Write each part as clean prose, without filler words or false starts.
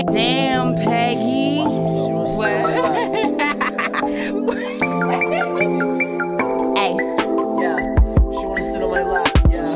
Damn, Peggy. What? Hey. Yeah, she wanna sit on my lap. Yeah.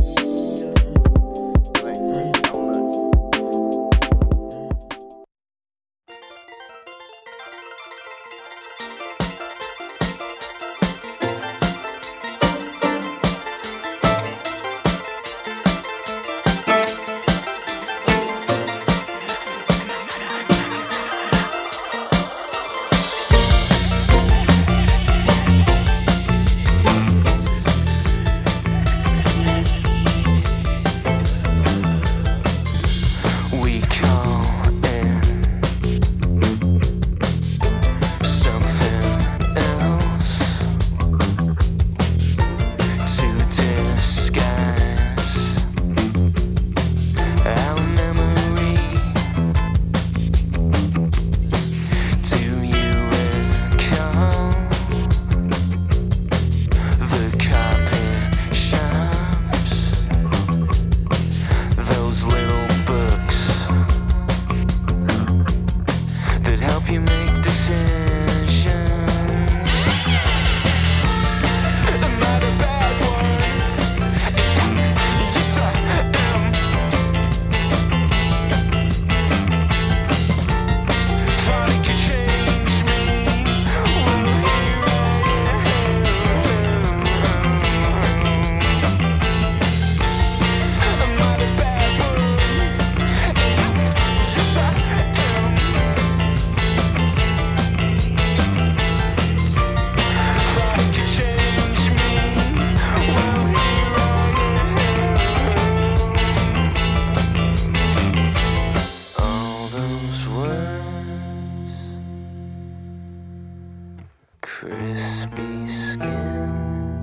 Crispy skin,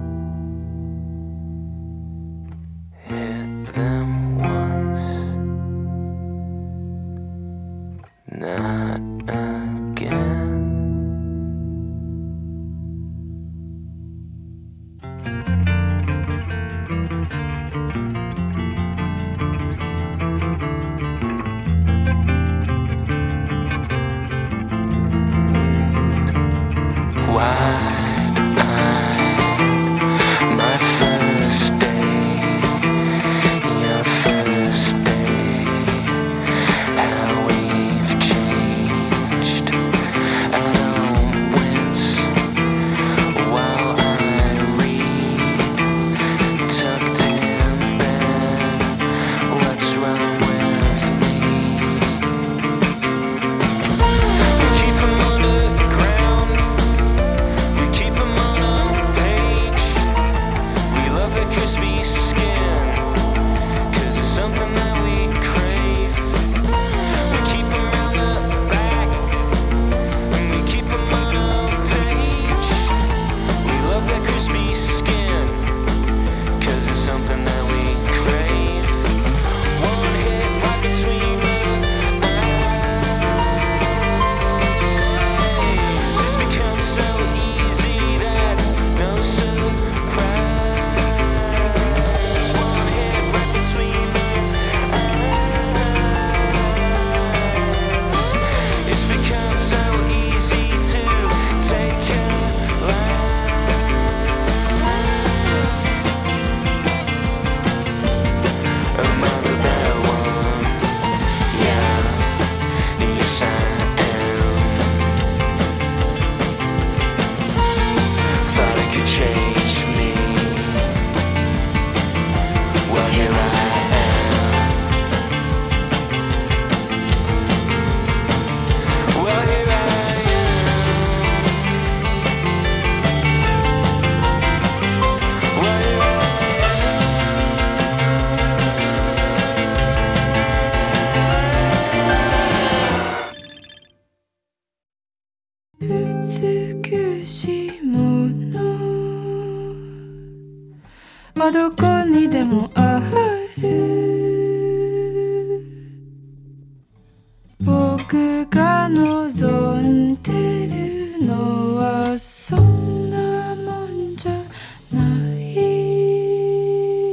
hit them once, not again.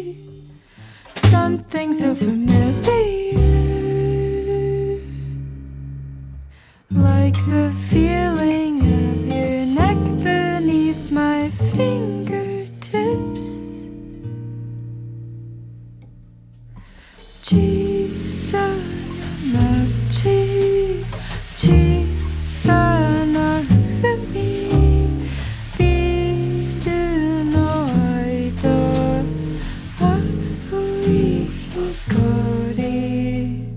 Something so familiar. like the feeling of your neck beneath my fingertips. 小さな街、小さな海、ビルの間、青い光、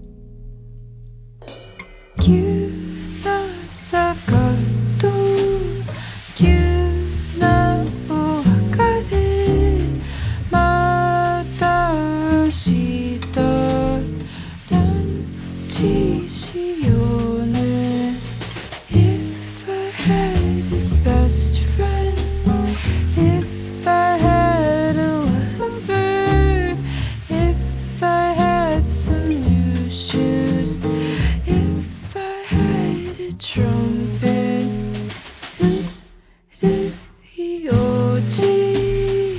急な坂と急なお別れ、また明日ランチしようね。 If I had a best friend, if I had a lover, if I had some new shoes, if I had a trumpet,いいお家、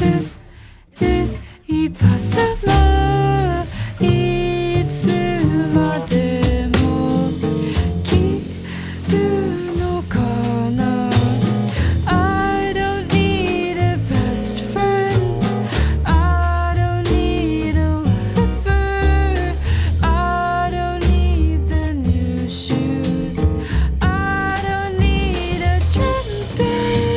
いいパジャマ、いつまでも着るのかな。 I don't need a best friend, I don't need a lover, I don't need the new shoes, I don't need a trumpet.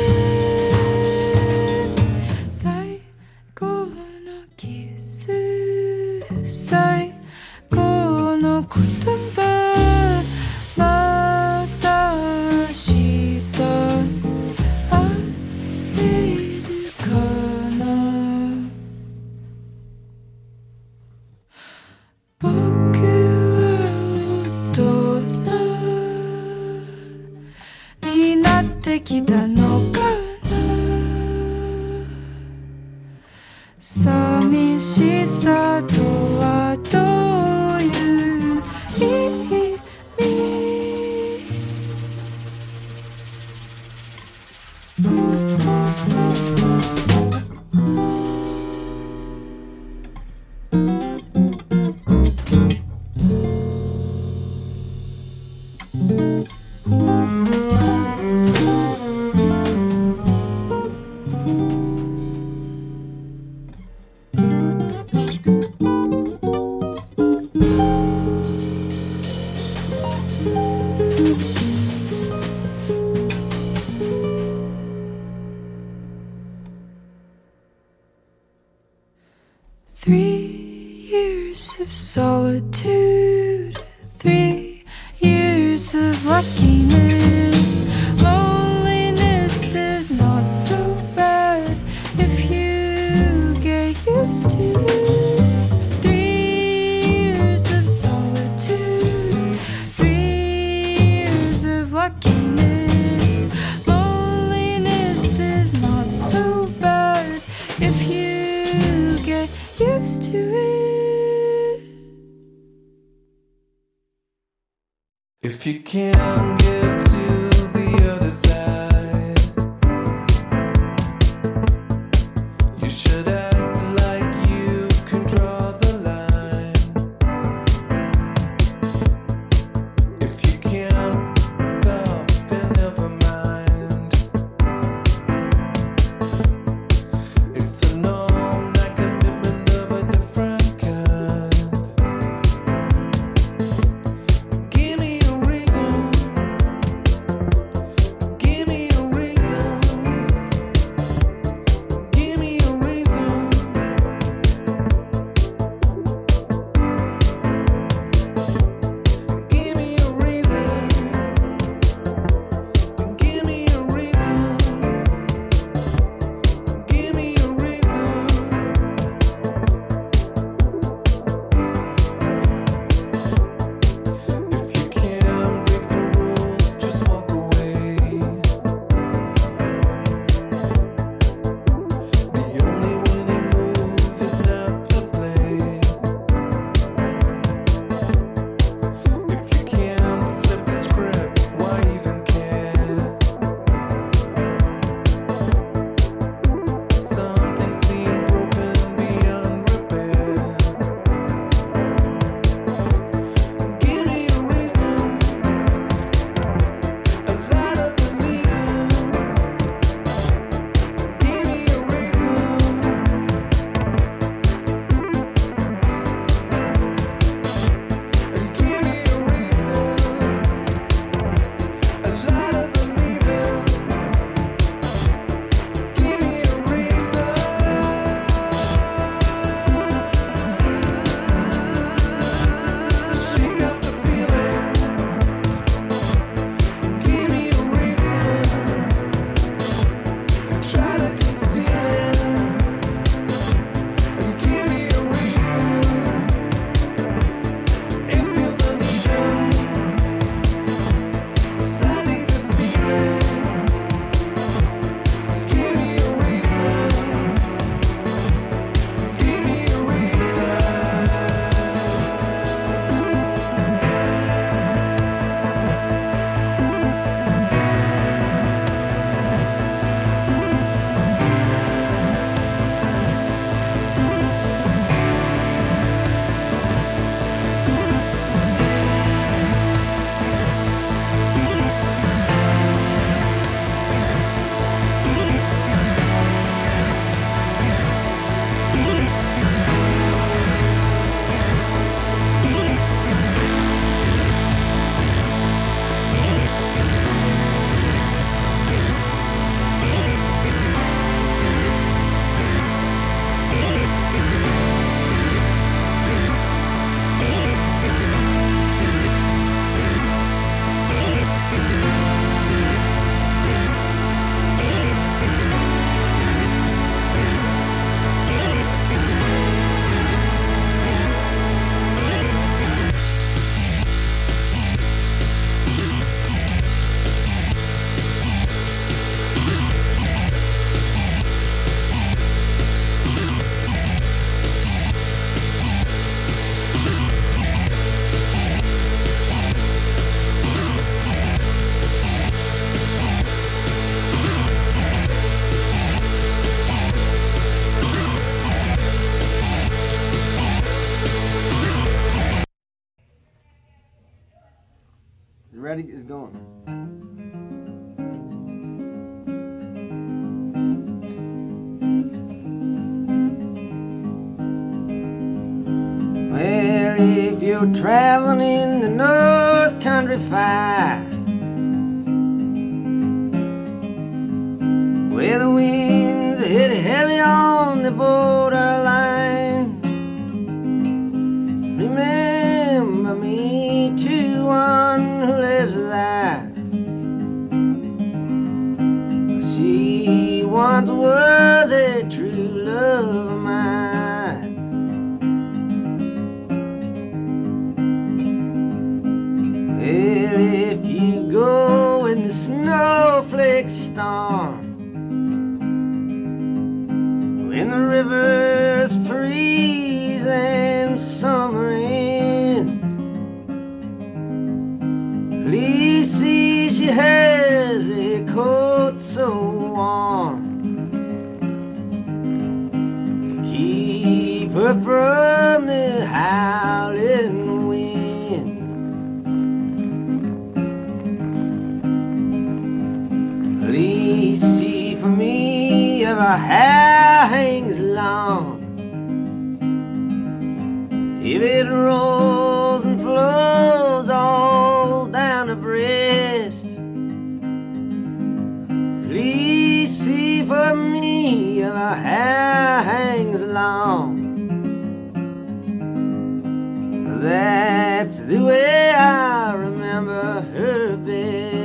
最後のキス、最後の言葉、また明日会えるかな。僕は大人になってきたのかな。寂しさとはどういう意味。 3 years of solitude, 3 years of luckiness. Loneliness is not so bad if you get used to it. 3 years of solitude, 3 years of luckiness. Loneliness is not so bad if you get used to it. If you can't get to the other side, you should act like you can draw the line. If you can't stop, then never mind. It's a long-night commitment of a different kind. Give me a reason Ready? It's going. Well, if you're traveling in the North Country Fire, where the winds hit heavy on the borderline, remember me to one who lives there. She once was a true love of mine. Well, if you go in the snowflake storm, when the rivers freeze and summer ends, please see she has a coat so warm, keep her from the howling wind. Please see for me if her hair hangs long, if it rolls and flows all down her breast. Please see for me if her hair hangs long. That's the way I remember her best.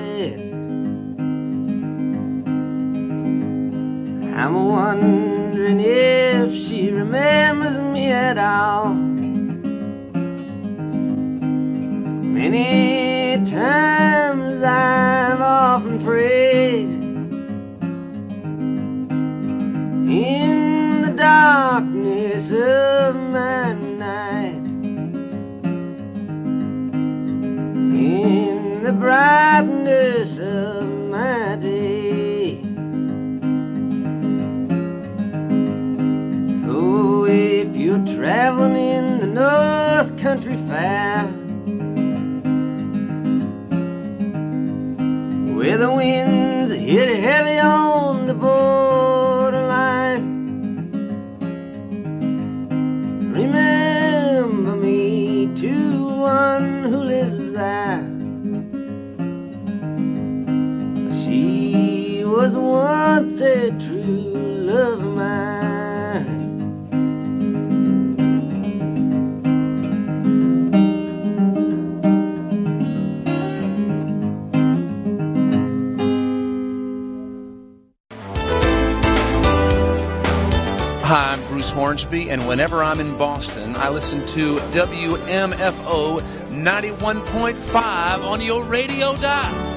I'm wondering if she remembers me at all. Many times I've often prayed in the darkness of my night, in the brightness of my day. So if you're traveling in the North Country Fair, where the winds hit heavy on the borderline, remember me to one who lives there. She was once a true love of mine. Hi, I'm Bruce Hornsby, and whenever I'm in Boston, I listen to WMFO 91.5 on your radio dial.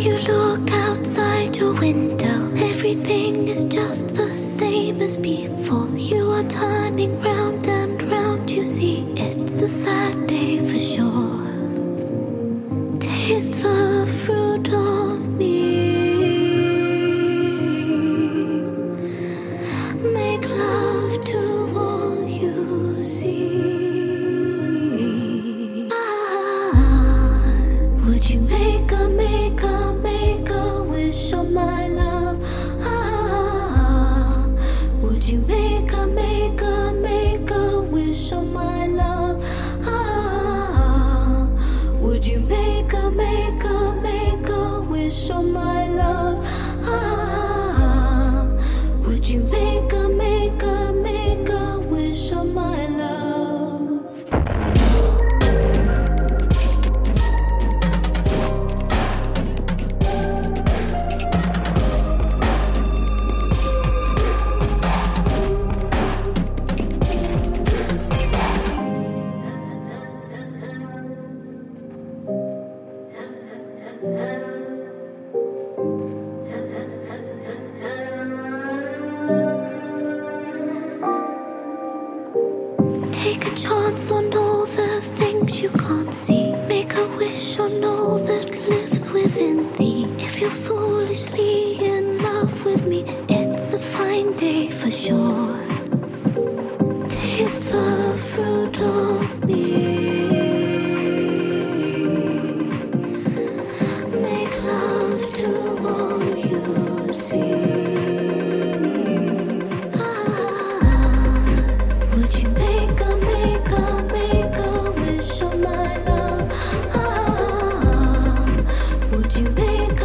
You look outside your window, everything is just the same as before. You are turning round and round, you see it's a sad day for sure. Taste the fruit of me, make love to all you see. Would you make a wish on my love? Would you make a wish on my love? Would you make a wish on my love? Would you make a wish on my love? Take a chance on all the things you can't see. Make a wish on all that lives within thee. If you're foolishly in love with me, it's a fine day for sure. Taste the fruit of me, make love to all you see. Would you make a wish on my love? Would you make a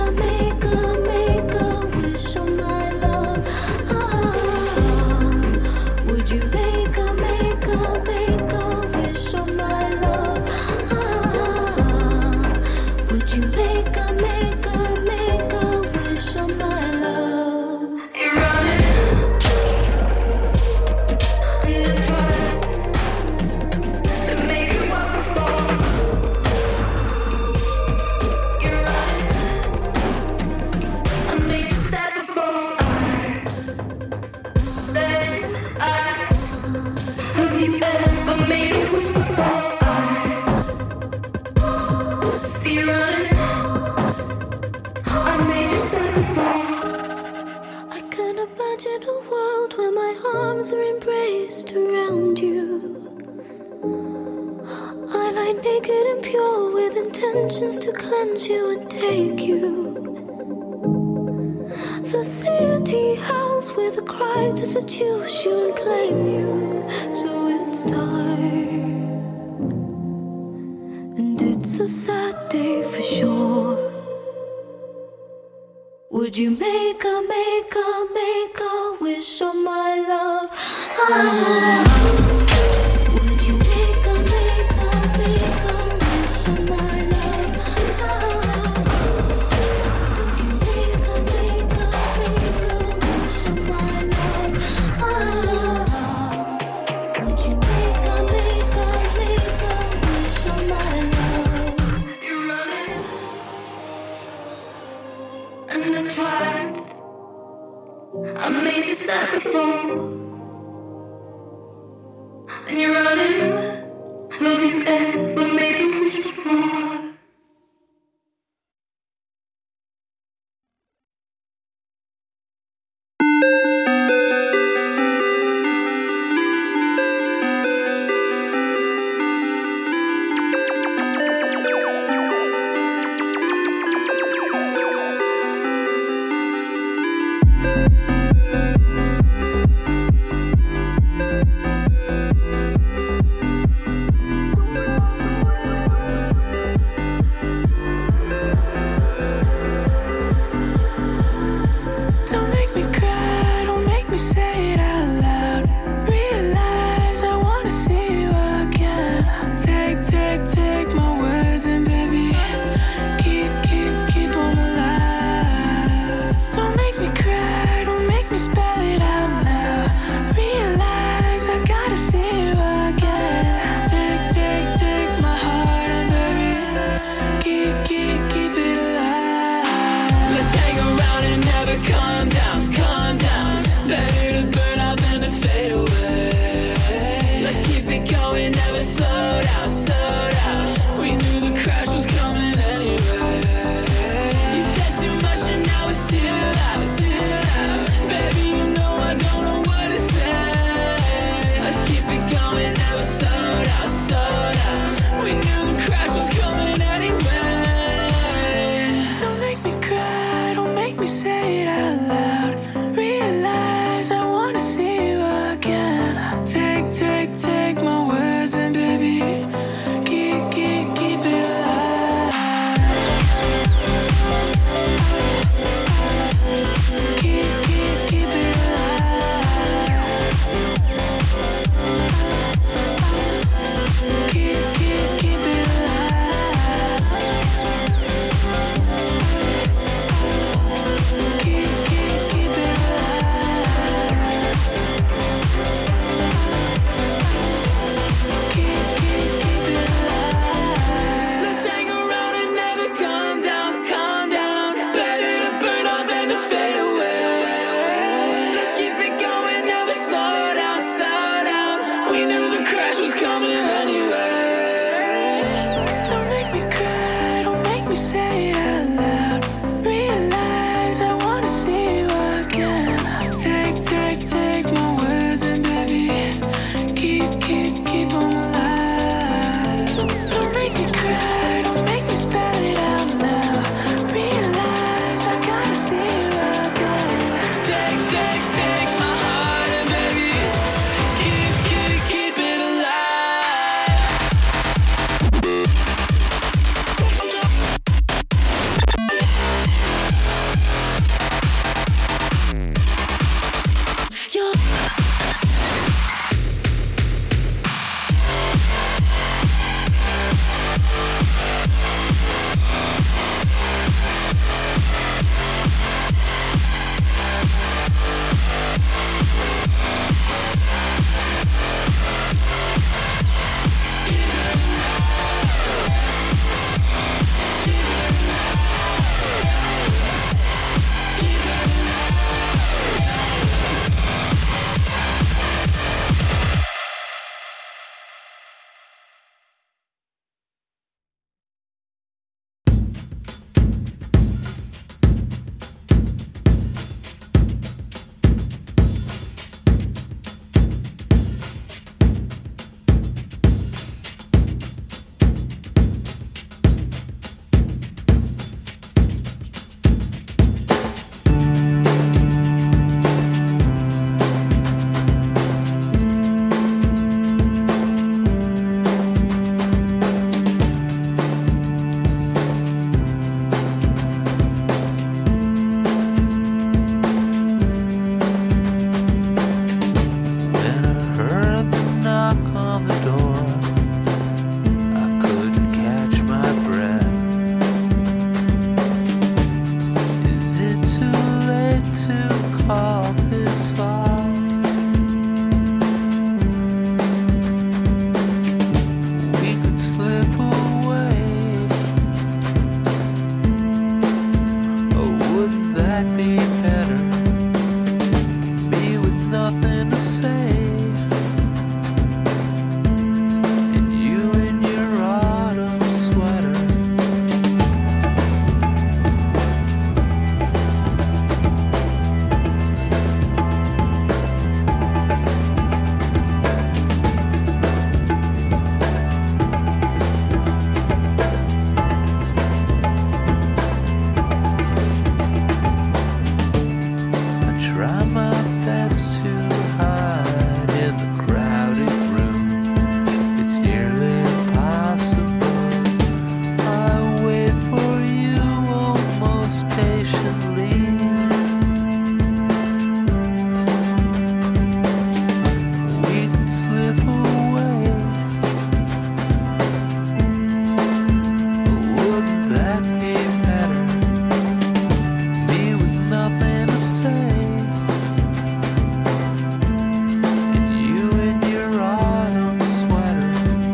wish on my love? Would you make a wish on my love? Would you make a wish on my love? You're running and trying to make it work before. You're running, I made you sad before. Have you ever made a wish before? See you running, I made you sad before. I can imagine a world where my arms are embraced around you. I lie naked and pure with intentions to cleanse you and take you. The city house with a cry to seduce you and claim you. So it's time, and it's a sad day for sure. Would you make a wish on my love? Would you make a wish on my love? Would you make a wish on my love? Would you make a wish on my love? You're running and I tried. I made you sad before, and you're running. Have you ever made a wish before? Keep on alive. Don't make me cry, don't make Try my best to hide in the crowded room. It's nearly impossible. I wait for you almost patiently. We can slip away. Wouldn't that be better? Me with nothing to say. And you in your autumn sweater.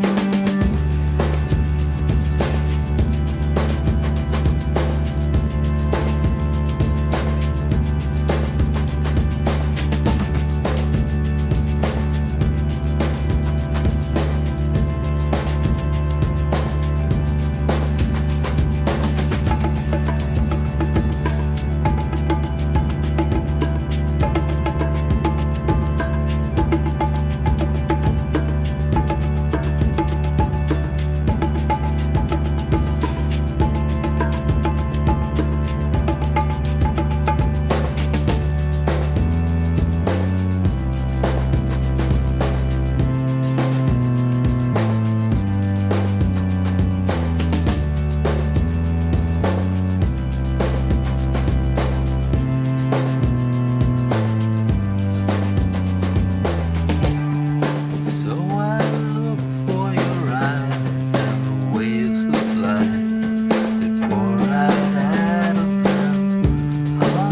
So I look for your eyes and the waves of light that pour out of them. I'll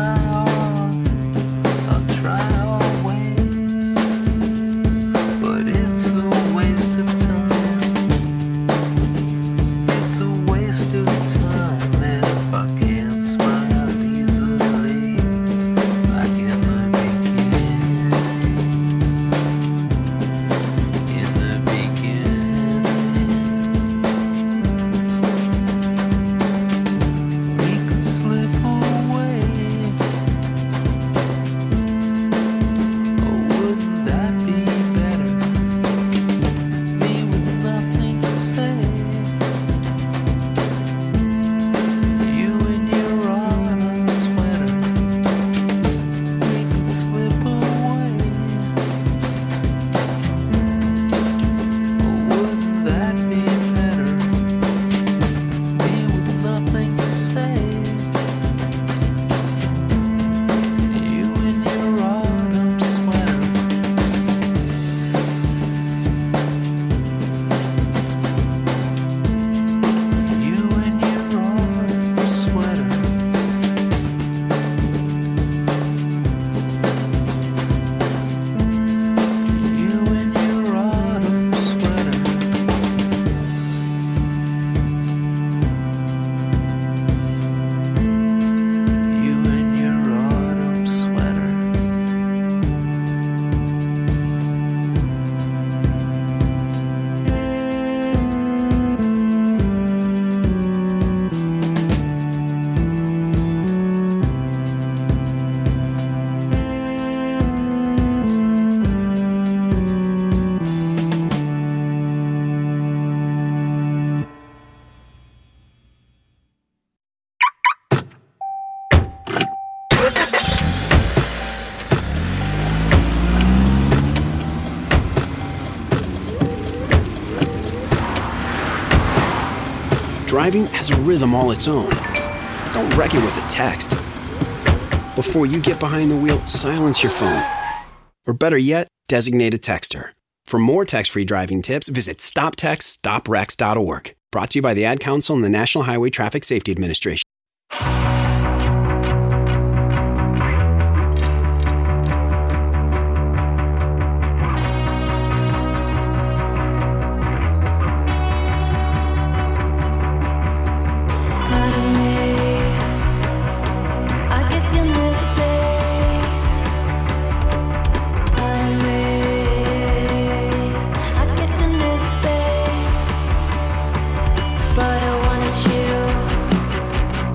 try always, but it's a waste of time. It's a waste of time if I can't smile easily like in the beginning. In the beginning, we could slip away. Oh, wouldn't that be better? Me with nothing to say. You in your autumn sweater. We could slip away. Wouldn't that be better? Me with nothing to say. You in your autumn sweater. You in your autumn sweater. You in your autumn sweater. You in your autumn sweater. Driving has a rhythm all its own. Don't wreck it with a text. Before you get behind the wheel, silence your phone. Or better yet, designate a texter. For more text-free driving tips, visit stoptextstoprex.org. Brought to you by the Ad Council and the National Highway Traffic Safety Administration. Pardon me, I guess you knew this. Pardon me, I guess you knew this. But I wanted you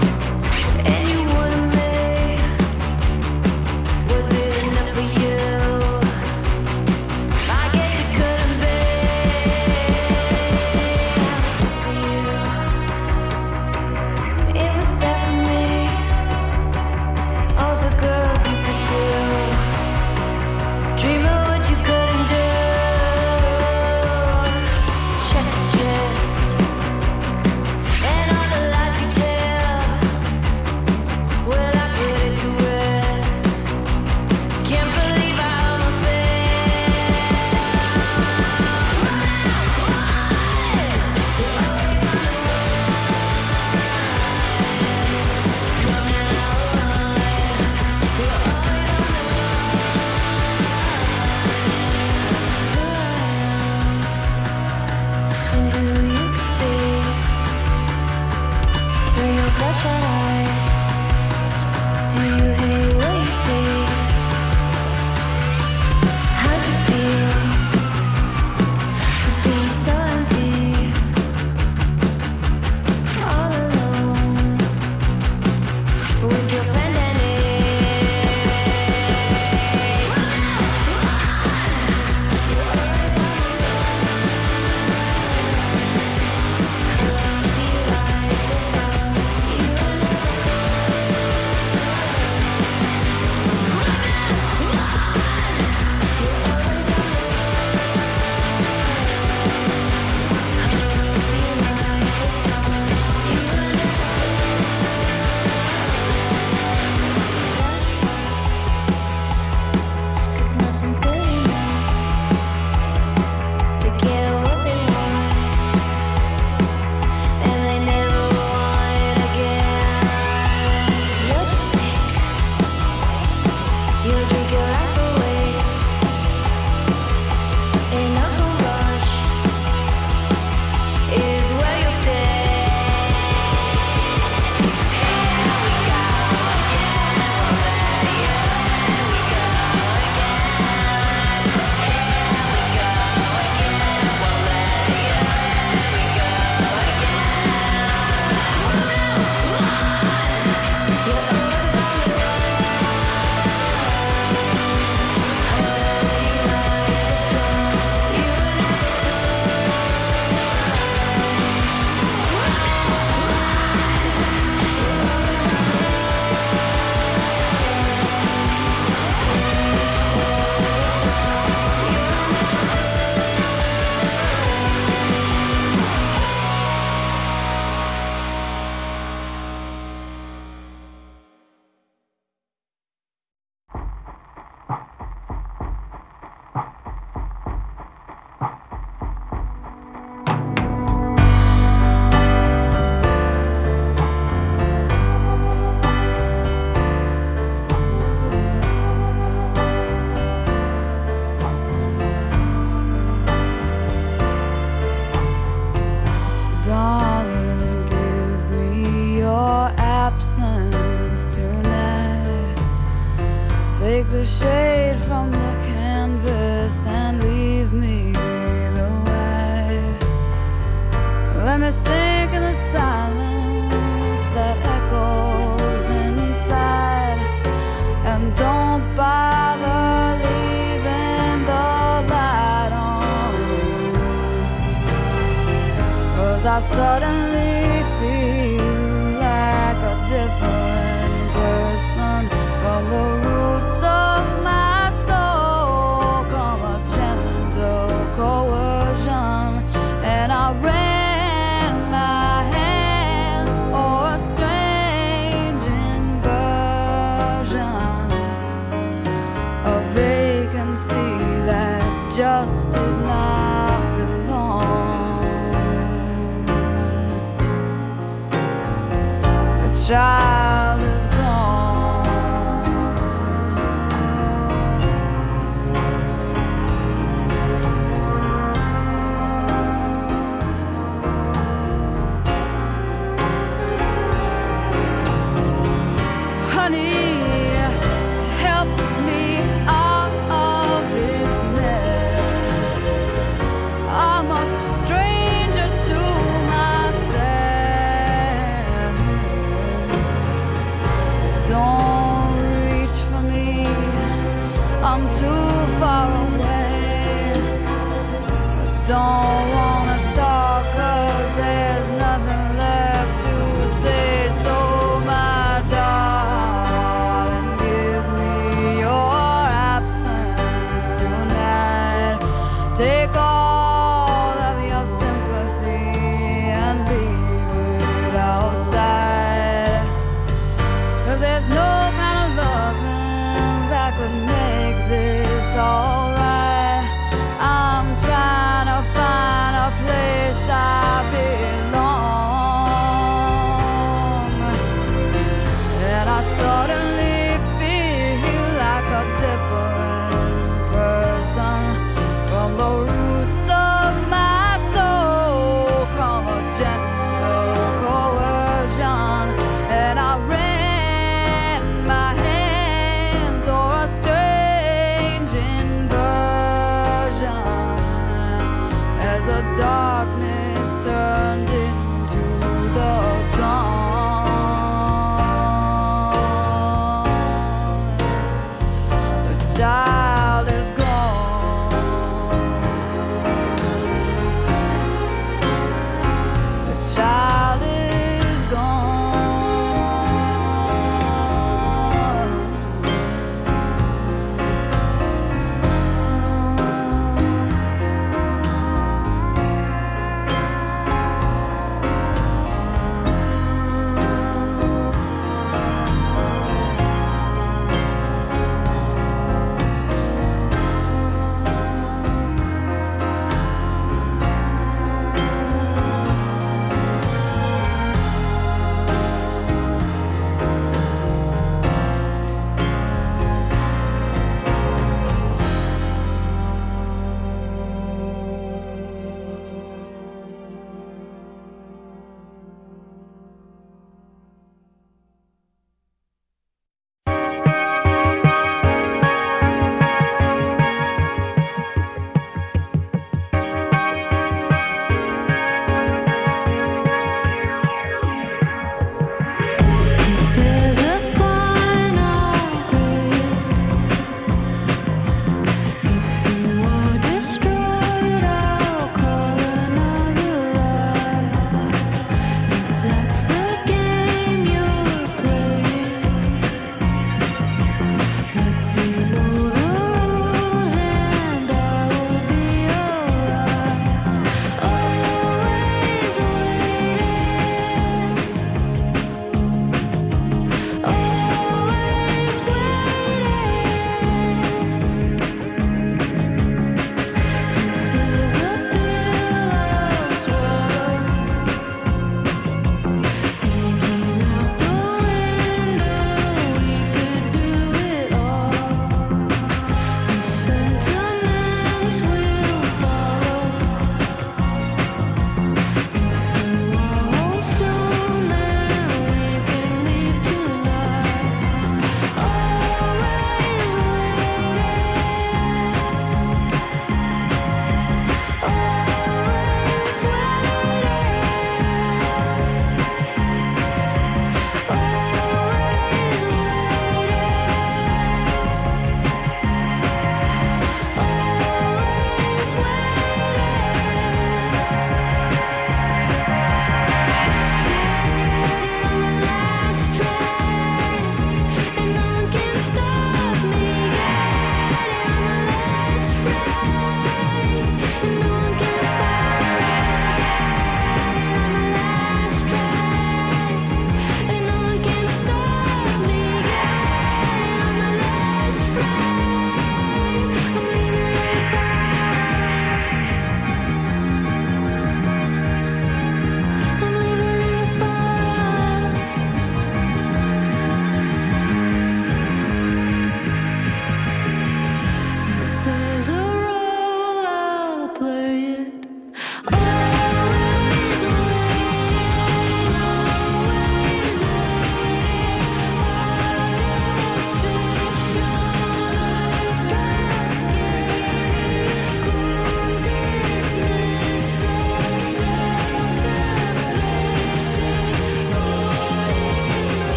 You drink your life away in a rush is where you stay. Here we go again, won't let you. Here we go again. Here we go again, won't let you. Here we go again. You're always on the run. Darling, give me your absence tonight. Take the shade from the canvas and leave me the white. Let me sink in the silence that echoes inside. And don't bother leaving the light on. 'Cause I suddenly feel like a different person. From the roots of my soul come a gentle coercion. And I ran my hand or a strange inversion. A vacancy that just did not belong. The child is gone. Honey, help me out of this mess. I'm a stranger to myself. Don't reach for me, I'm too far away. Don't wanna talk 'cause there's nothing left to say. So my darling, give me your absence tonight. Take all of your sympathy and leave it outside. 'Cause there's no kind of loving that could make this alright. I'm trying to find a place I belong. And I suddenly feel like a different person. From the roots of my soul come a gentle coercion. And I ran my hands or a strange inversion. As the darkness turned into the dawn. The child is gone. The child is gone.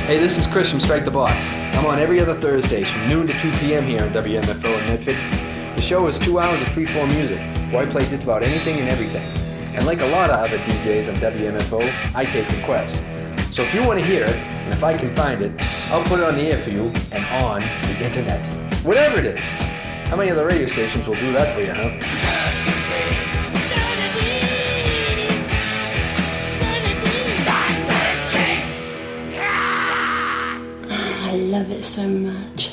Hey, this is Chris from Strike the Box. I'm on every other Thursdays from noon to 2 p.m. here on WMFO in Medford. The show is 2 hours of free-form music, where I play just about anything and everything. And like a lot of other DJs on WMFO, I take requests. So if you want to hear it, and if I can find it, I'll put it on the air for you and on the internet. Whatever it is. How many other radio stations will do that for you, huh? I love it so much.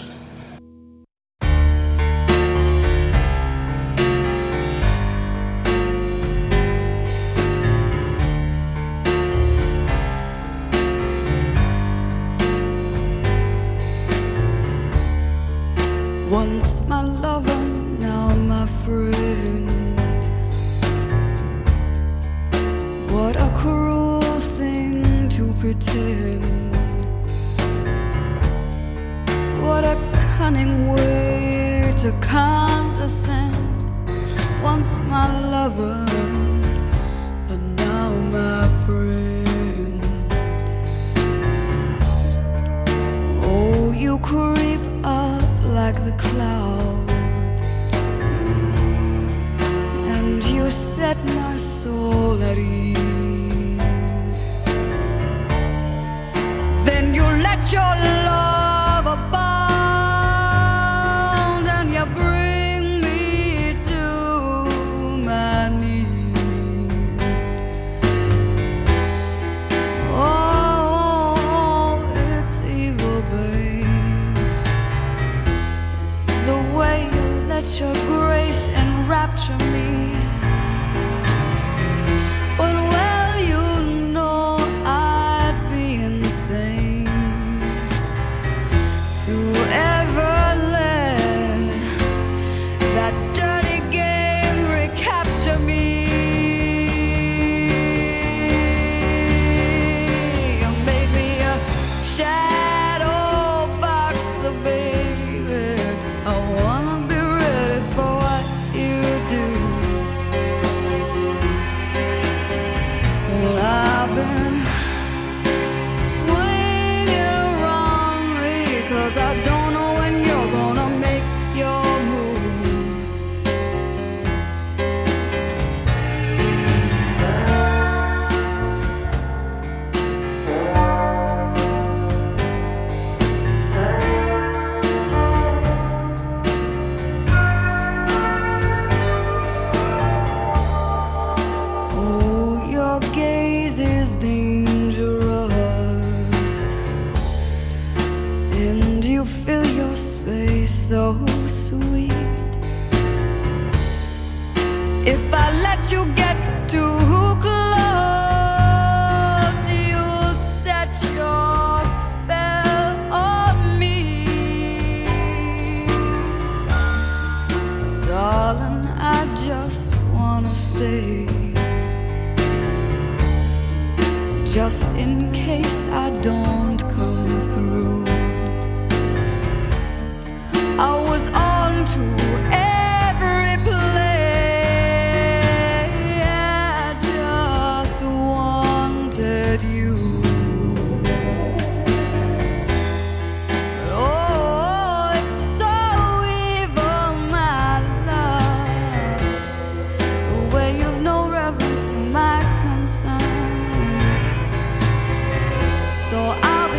Once my lover, now my friend. What a cruel thing to pretend. What a cunning way to condescend. Once my lover, and now my friend. Oh, you creep up like the clouds, and you set my soul at ease. Then you let your love abound, and you bring me to my knees. Oh, it's evil, babe, the way you let your grace enrapture me. But well, you know I'd be insane to ever let that dirty game recapture me. You made me a shadow boxer, baby. I wanna be ready for what you do. And I've been swinging around me, 'cause I don't know when you're gonna make your move. Oh, your gaze is dangerous, and you fill your space so sweet. If I let you get too close, you'll set your spell on me. So darling, I just wanna stay, just in case I don't come through. I was on to every play, I just wanted you. Oh, it's so evil, my love, the way you've no reverence to my concern. So I'll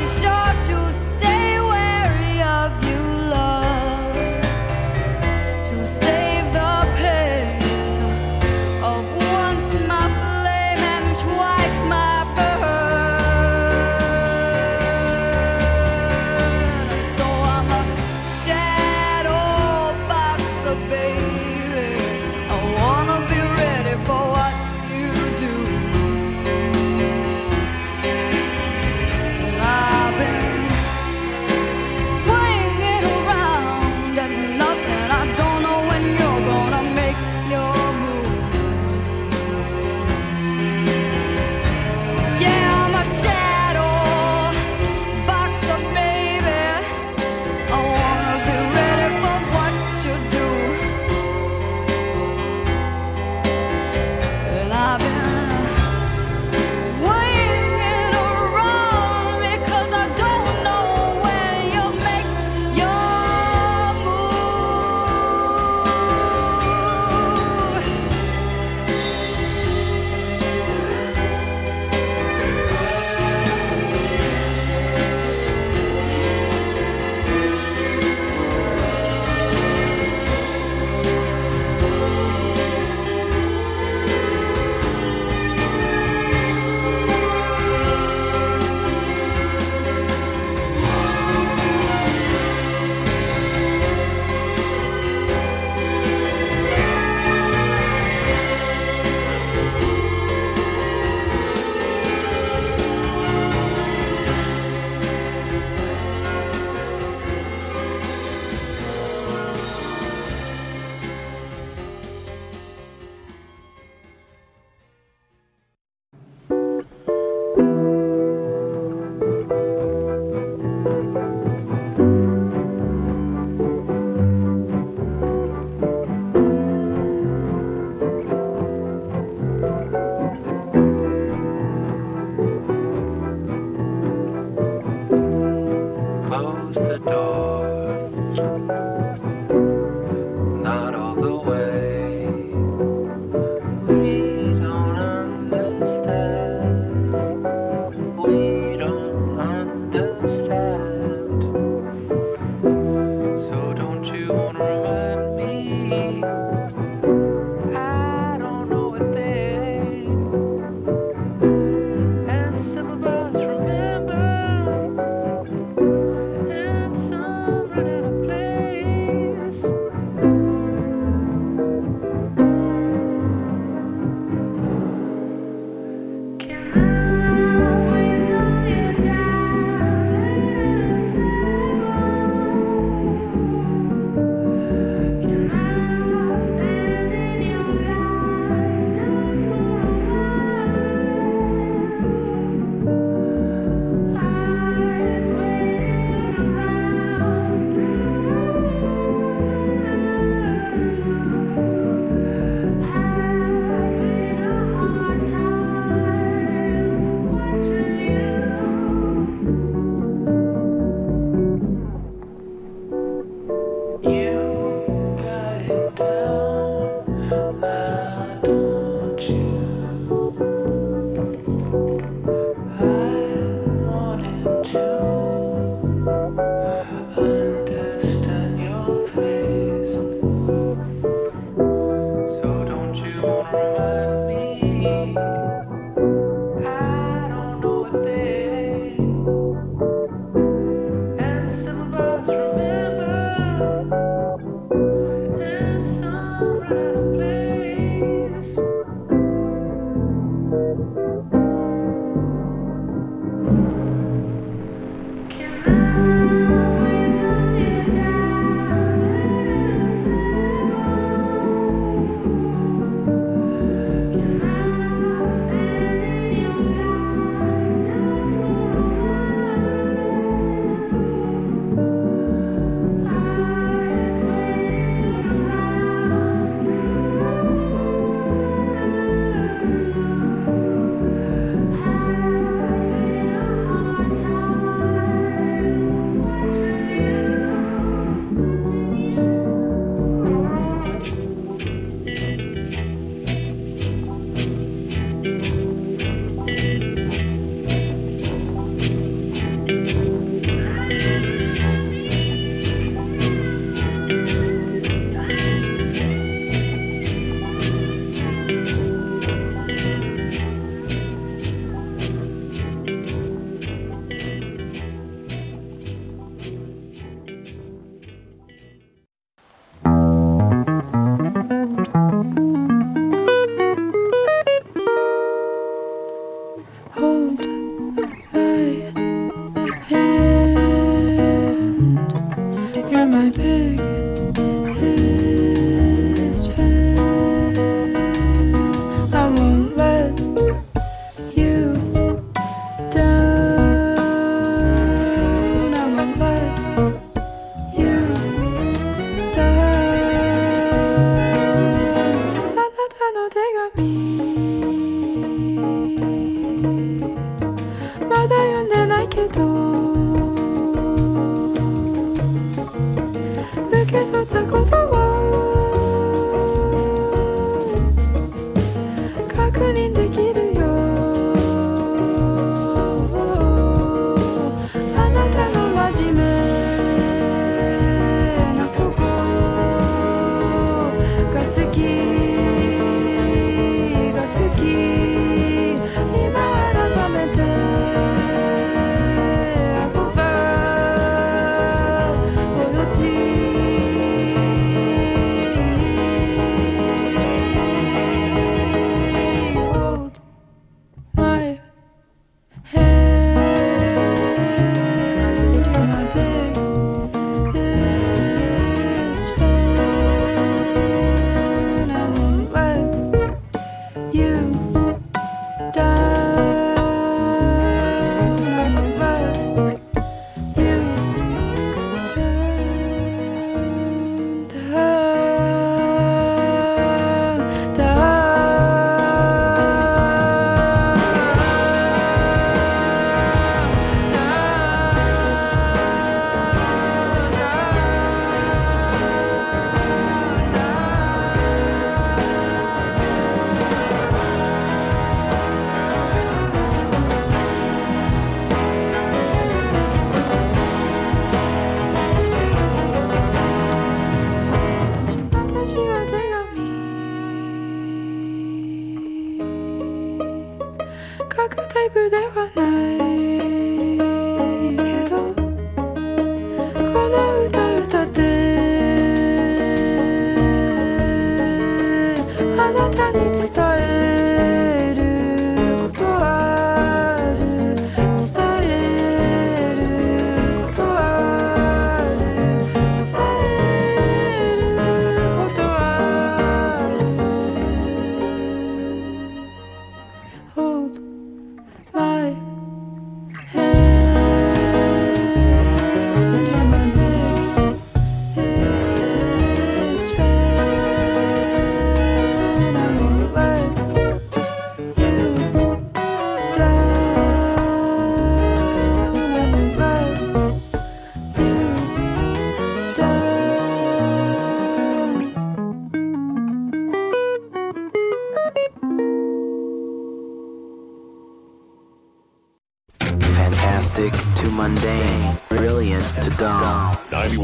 To mundane, brilliant to dumb.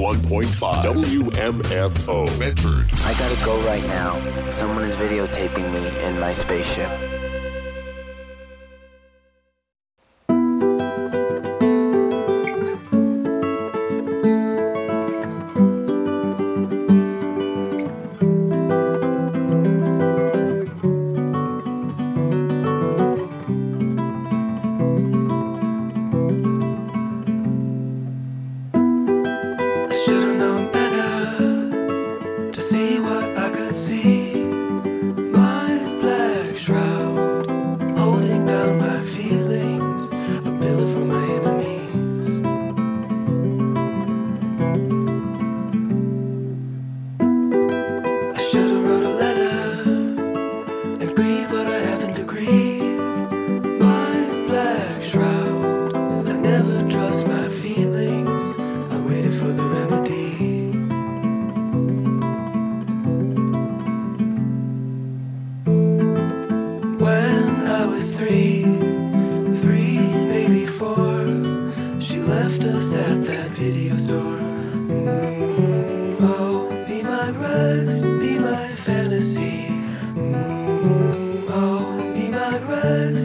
91.5 WMFO Medford. I gotta go right now. Someone is videotaping me in my spaceship. was three, maybe four. She left us at that video store. Oh, be my rust, be my fantasy. Oh, be my rust.